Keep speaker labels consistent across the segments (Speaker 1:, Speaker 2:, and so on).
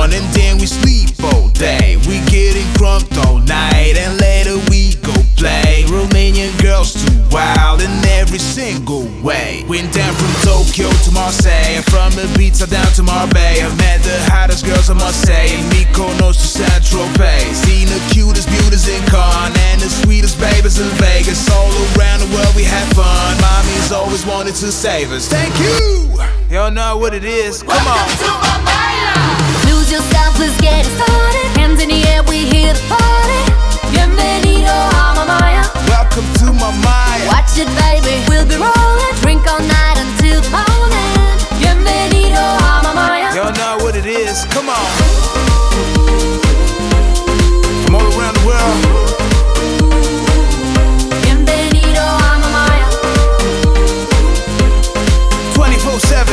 Speaker 1: fun, and then we sleep all day. We getting crunked all night, and later we go play. Romanian girls too wild in every single way. Went down from Tokyo to Marseille, and from Ibiza down to Marbella. I met the hottest girls I must say, and Mykonos to Saint-Tropez. Seen the cutest beauties in Cannes, and the sweetest babies in Vegas. All around the world we had fun. Mommy's always wanted to save us. Thank you! Y'all know what it is. Come on.
Speaker 2: Lose yourself, let's get it started. Hands in the air, we here to party. Bienvenido a Mamaia.
Speaker 1: Welcome to Mamaia.
Speaker 2: Watch it, baby, we'll be rolling. Drink all night until morning. Bienvenido a Mamaia.
Speaker 1: Y'all know what it is. Come on. From all around the world.
Speaker 2: Bienvenido a Mamaia.
Speaker 1: 24/7.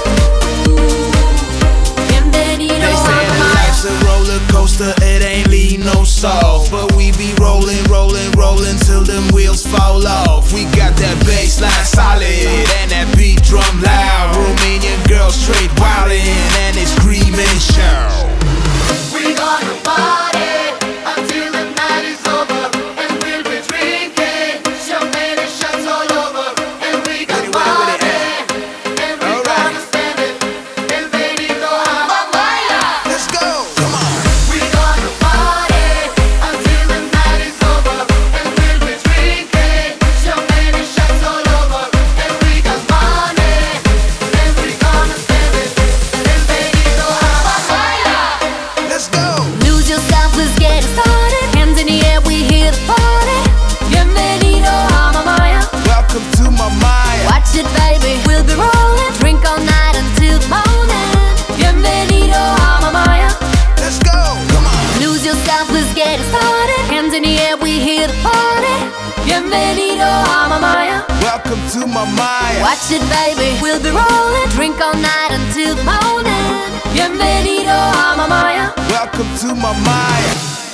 Speaker 1: They say that life's a roller coaster, it ain't leave no soul. But we be rolling, rolling, rolling till them wheels fall off. We got that bass line solid and that beat drum loud. Romanian girls straight wildin' and they screaming shout.
Speaker 3: We gonna party until the night is over, and we'll be drinking champagne and shots all over, and we gonna party, and we gonna spend it. Bienvenido a Mamaia.
Speaker 1: Let's go, come on.
Speaker 3: We gonna party until the night is over, and we'll be drinking champagne and shots all over, and we got money, and we gonna spend it. Bienvenido a Mamaia.
Speaker 1: Let's go.
Speaker 2: Lose yourself, let's get it started. Hands in the air, we here to party. Bienvenido a Mamaia.
Speaker 1: Welcome to Mamaia.
Speaker 2: Watch it, baby, we'll be rolling. Drink all night until morning. Bienvenido a Mamaia.
Speaker 1: Let's go, come on.
Speaker 2: Lose yourself, let's get it started. Hands in the air, we here to party. Bienvenido a Mamaia.
Speaker 1: Welcome to Mamaia.
Speaker 2: Watch it, baby, we'll be rolling. Drink all night until morning. Bienvenido a Mamaia.
Speaker 1: Welcome to Mamaia.